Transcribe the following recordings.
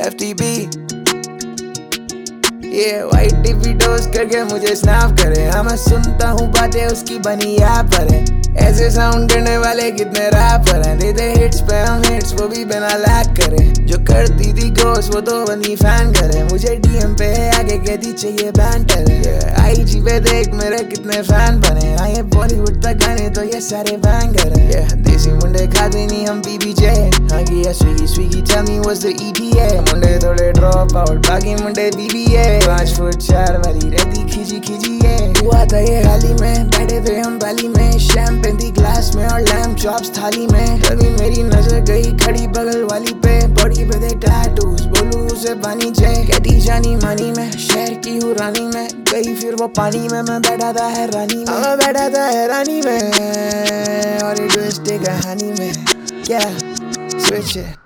FTP ये white TV dose करके मुझे स्नैप करे। हाँ मैं सुनता हूँ बातें उसकी बनी ऐप पर है। ऐसे साउंड करने वाले कितने रैपर हैं, देते हिट्स पे हम हिट्स वो भी बिना लैग करे। जो करती थी गोस वो तो बनी फैन करे। मुझे DM पे आगे कहती चाहिए बैंटर। IG पे देख मेरे कितने फैन बने। हाँ ये बॉलीवुड तक गाने तो ये सारे बैंगर हैं। देसी मुंडे खाते नहीं हम PBJ। हाँ कि Swiggy tell me what's the ETA। मुंडे थोड़े ड्रॉप आउट बाकी मुंडे BBA। 5 फुट 4 वाली रहती खिजी ये। हुआ था ये हाल ही में, बैठे थे हम बाली में, शैंपेन थी ग्लास में और लैम्प चॉप्स थाली में। कभी मेरी नजर गई खड़ी बगल वाली पे, बॉडी पे थे टैटूज, बोलू उसे पानी चाहिए। कहती जानी मानी में, शहर की हूँ रानी में, गई फिर वो पानी में। मैं बैठा था हैरानी में, मैं बैठा था हैरानी में, और ये ट्विस्ट कहानी में क्या स्विच है।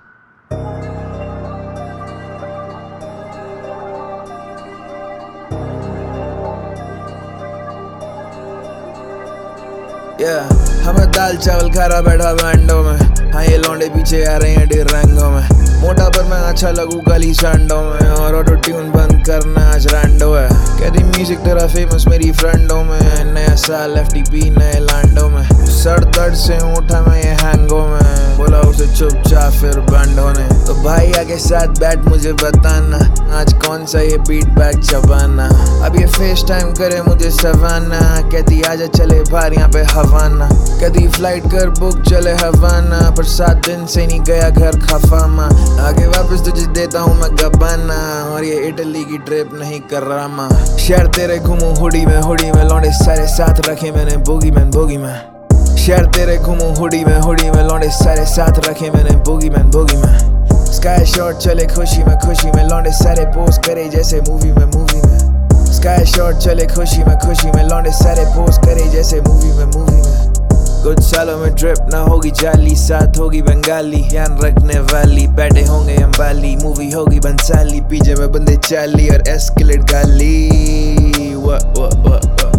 हमें दाल चावल खा रहा बैठा बैंडो में। हाँ ये लौंडे पीछे आ रहे हैं डिरंगों में। मोटा पर मैं अच्छा लगू गली सांडों में, और ऑटो ट्यून बंद करना आज रैंडो है। कहती म्यूजिक तेरा फेमस मेरी फ्रेंडों में। नया साल FTP नए लैंडो में। सर दर्द से उठा मैं ये हैंगो में, बोला उसे चुपचाप फिर बैंडो ने। तो भाई आगे साथ बैठ मुझे बताना आज कौन सा ये बीट बैग चबाना। अब ये फेस टाइम करे मुझे सवाना, कहती आजा चले बाहर यहाँ पे हवाना। कहती फ्लाइट कर बुक चले हवाना, पर 7 दिन से नहीं गया घर खफामा। आगे वापस तुझे देता हूँ मैं गबाना, और ये इटली की ट्रिप नहीं कर रहा माँ। शहर तेरे घूमू हुडी में लौंडे सारे साथ रखे मैंने बोगी में। शहर तेरे घूमू हुडी में लौंडे सारे साथ रखे मैंने बोगी में। स्काई शॉट चले खुशी में लौंडे सारे पोस्ट करे जैसे मूवी में। स्काई शॉट चले खुशी में लौंडे सारे पोस्ट करे जैसे मूवी में। कुछ सालों में ट्रिप ना होगी जाली, साथ होगी बंगाली ध्यान रखने वाली। बैठे होंगे अंबाली, मूवी होगी बंसाली, पीछे में बंदे चाली और एस्केलेट गाली।